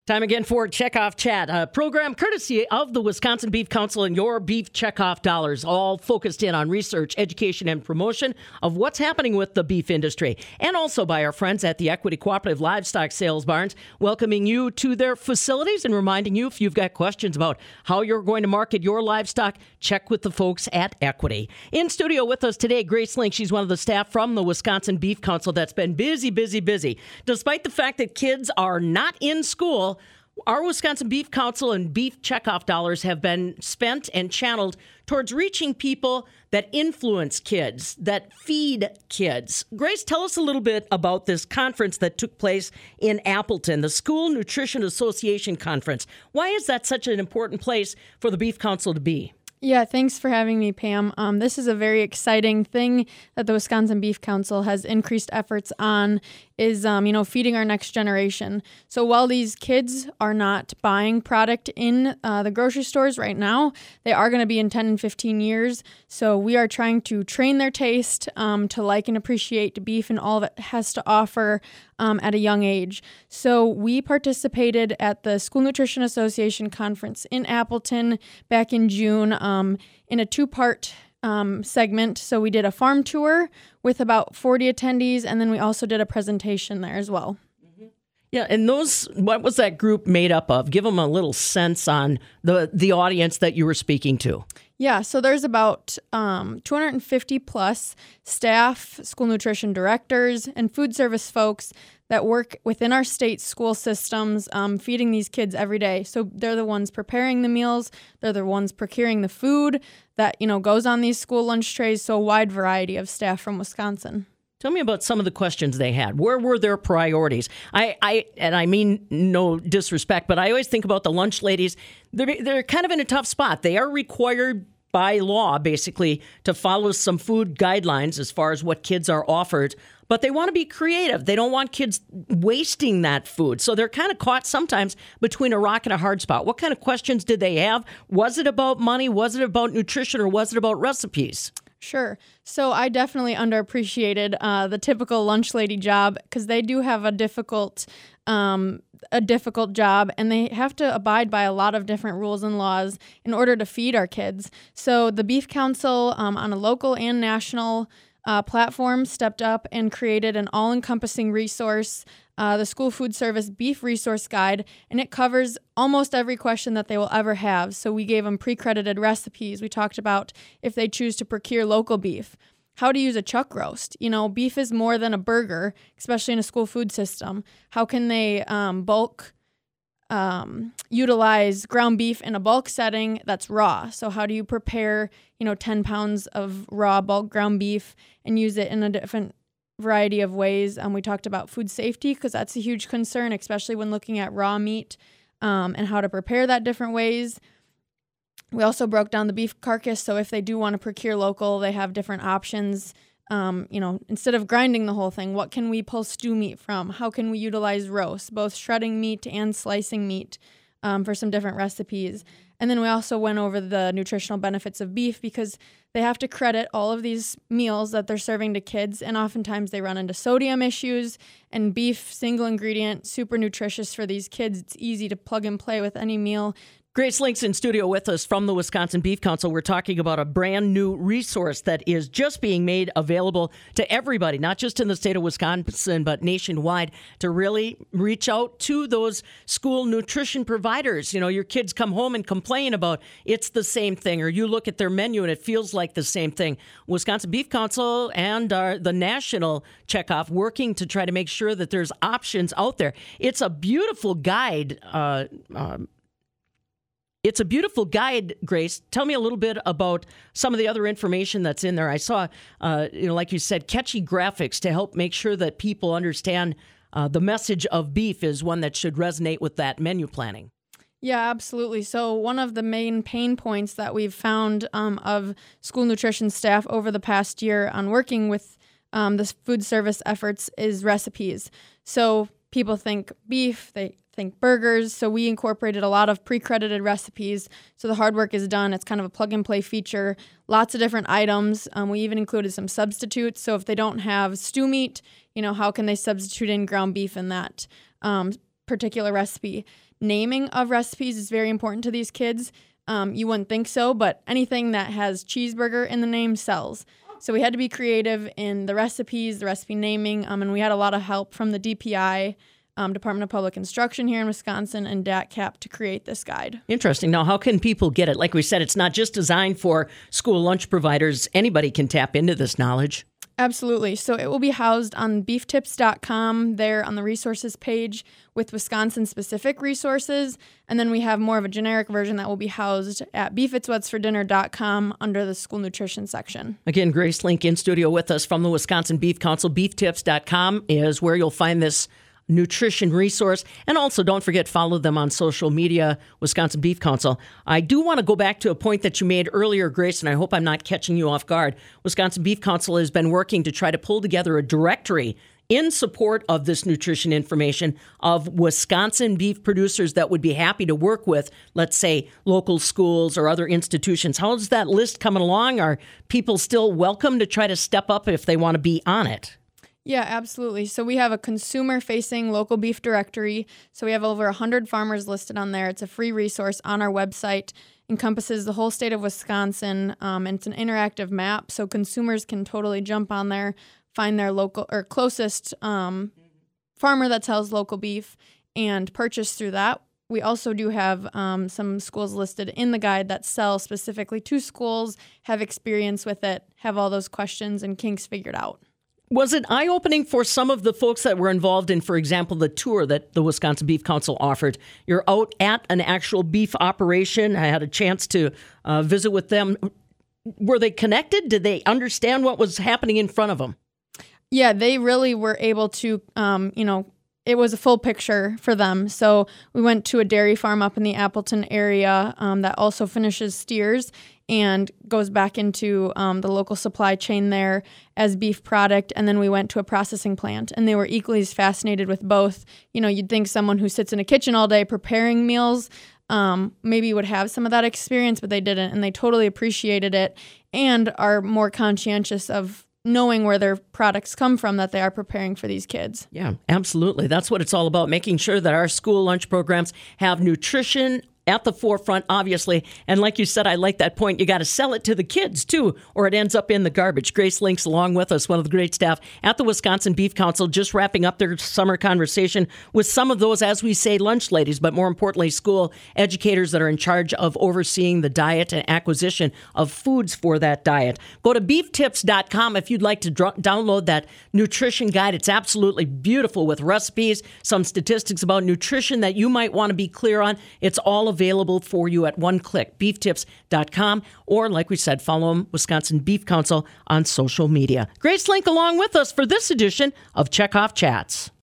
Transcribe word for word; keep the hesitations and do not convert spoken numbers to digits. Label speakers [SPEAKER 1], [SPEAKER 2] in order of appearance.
[SPEAKER 1] Time again for Checkoff Chat, a program courtesy of the Wisconsin Beef Council and your beef checkoff dollars, all focused in on research, education, and promotion of what's happening with the beef industry. And also by our friends at the Equity Cooperative Livestock Sales Barns, welcoming you to their facilities and reminding you if you've got questions about how you're going to market your livestock, check with the folks at Equity. In studio with us today, Grace Link. She's one of the staff from the Wisconsin Beef Council that's been busy, busy, busy. Despite the fact that kids are not in school, our Wisconsin Beef Council and beef checkoff dollars have been spent and channeled towards reaching people that influence kids, that feed kids. Grace, tell us a little bit about this conference that took place in Appleton, the School Nutrition Association Conference. Why is that such an important place for the Beef Council to be?
[SPEAKER 2] Yeah, thanks for having me, Pam. Um, this is a very exciting thing that the Wisconsin Beef Council has increased efforts on is, um, you know, feeding our next generation. So while these kids are not buying product in uh, the grocery stores right now, they are going to be in ten and fifteen years. So we are trying to train their taste um, to like and appreciate beef and all that it has to offer um, at a young age. So we participated at the School Nutrition Association Conference in Appleton back in June um, in a two-part Um, segment. So we did a farm tour with about forty attendees, and then we also did a presentation there as well.
[SPEAKER 1] Mm-hmm. Yeah, and those, what was that group made up of? Give them a little sense on the, the audience that you were speaking to.
[SPEAKER 2] Yeah, so there's about um, two hundred fifty plus staff, school nutrition directors, and food service folks that work within our state school systems, um, feeding these kids every day. So they're the ones preparing the meals, they're the ones procuring the food that, you know, goes on these school lunch trays. So a wide variety of staff from Wisconsin.
[SPEAKER 1] Tell me about some of the questions they had. Where were their priorities? I, I and I mean no disrespect, but I always think about the lunch ladies. They're, they're kind of in a tough spot. They are required by law, basically, to follow some food guidelines as far as what kids are offered, but they want to be creative. They don't want kids wasting that food. So they're kind of caught sometimes between a rock and a hard spot. What kind of questions did they have? Was it about money? Was it about nutrition? Or was it about recipes?
[SPEAKER 2] Sure. So I definitely underappreciated uh, the typical lunch lady job because they do have a difficult um, a difficult job, and they have to abide by a lot of different rules and laws in order to feed our kids. So the Beef Council um, on a local and national uh, platform stepped up and created an all-encompassing resource, uh, the School Food Service Beef Resource Guide, and it covers almost every question that they will ever have. So we gave them pre-credited recipes. We talked about if they choose to procure local beef, how to use a chuck roast. You know, beef is more than a burger, especially in a school food system. How can they um, bulk um, utilize ground beef in a bulk setting that's raw? So how do you prepare, you know, ten pounds of raw bulk ground beef and use it in a different variety of ways? Um, we talked about food safety because that's a huge concern, especially when looking at raw meat um, and how to prepare that different ways. We also broke down the beef carcass, so if they do want to procure local, they have different options. Um, you know, instead of grinding the whole thing, what can we pull stew meat from? How can we utilize roast, both shredding meat and slicing meat um, for some different recipes? And then we also went over the nutritional benefits of beef because they have to credit all of these meals that they're serving to kids, and oftentimes they run into sodium issues, and beef, single ingredient, super nutritious for these kids. It's easy to plug and play with any meal.
[SPEAKER 1] Grace Link's in studio with us from the Wisconsin Beef Council. We're talking about a brand new resource that is just being made available to everybody, not just in the state of Wisconsin, but nationwide, to really reach out to those school nutrition providers. You know, your kids come home and complain about it's the same thing, or you look at their menu and it feels like the same thing. Wisconsin Beef Council and uh, the national checkoff working to try to make sure that there's options out there. It's a beautiful guide. Uh, um, It's a beautiful guide, Grace. Tell me a little bit about some of the other information that's in there. I saw, uh, you know, like you said, catchy graphics to help make sure that people understand uh, the message of beef is one that should resonate with that menu planning.
[SPEAKER 2] Yeah, absolutely. So one of the main pain points that we've found um, of school nutrition staff over the past year on working with um, the food service efforts is recipes. So people think beef, they think burgers, so we incorporated a lot of pre-credited recipes. So the hard work is done. It's kind of a plug-and-play feature. Lots of different items. Um, we even included some substitutes. So if they don't have stew meat, you know, how can they substitute in ground beef in that um, particular recipe? naming of recipes is very important to these kids. Um, you wouldn't think so, but anything that has cheeseburger in the name sells. So we had to be creative in the recipes, the recipe naming, um, and we had a lot of help from the D P I, um, Department of Public Instruction here in Wisconsin, and D A C C A P to create this guide.
[SPEAKER 1] Interesting. Now, how can people get it? Like we said, it's not just designed for school lunch providers. Anybody can tap into this knowledge.
[SPEAKER 2] Absolutely. So it will be housed on beef tips dot com there on the resources page with Wisconsin-specific resources. And then we have more of a generic version that will be housed at beef it's what's for dinner dot com under the school nutrition section.
[SPEAKER 1] Again, Grace Link in studio with us from the Wisconsin Beef Council. beef tips dot com is where you'll find this nutrition resource. And also, don't forget, follow them on social media, Wisconsin Beef Council. I do want to go back to a point that you made earlier, Grace, and I hope I'm not catching you off guard. Wisconsin Beef Council has been working to try to pull together a directory in support of this nutrition information of Wisconsin beef producers that would be happy to work with, let's say, local schools or other institutions. How's that list coming along? Are people still welcome to try to step up if they want to be on it?
[SPEAKER 2] Yeah, absolutely. So we have a consumer-facing local beef directory. So we have over one hundred farmers listed on there. It's a free resource on our website. Encompasses the whole state of Wisconsin, um, and it's an interactive map. So consumers can totally jump on there, find their local or closest um, farmer that sells local beef, and purchase through that. We also do have um, some schools listed in the guide that sell specifically to schools, have experience with it, have all those questions and kinks figured out.
[SPEAKER 1] Was it eye-opening for some of the folks that were involved in, for example, the tour that the Wisconsin Beef Council offered? You're out at an actual beef operation. I had a chance to uh, visit with them. Were they connected? Did they understand what was happening in front of them?
[SPEAKER 2] Yeah, they really were able to, um, you know, it was a full picture for them. So we went to a dairy farm up in the Appleton area um, that also finishes steers and goes back into um, the local supply chain there as beef product. And then we went to a processing plant, and they were equally as fascinated with both. You know, you'd think someone who sits in a kitchen all day preparing meals um, maybe would have some of that experience, but they didn't. And they totally appreciated it and are more conscientious of knowing where their products come from that they are preparing for these kids.
[SPEAKER 1] Yeah, absolutely. That's what it's all about, making sure that our school lunch programs have nutrition at the forefront, obviously. And like you said, I like that point. You got to sell it to the kids, too, or it ends up in the garbage. Grace Link's along with us, one of the great staff at the Wisconsin Beef Council, just wrapping up their summer conversation with some of those, as we say, lunch ladies, but more importantly, school educators that are in charge of overseeing the diet and acquisition of foods for that diet. Go to beef tips dot com if you'd like to dr- download that nutrition guide. It's absolutely beautiful with recipes, some statistics about nutrition that you might want to be clear on. It's all available for you at one click, beef tips dot com, or like we said, follow them, Wisconsin Beef Council, on social media. Grace Link along with us for this edition of Checkoff Chats.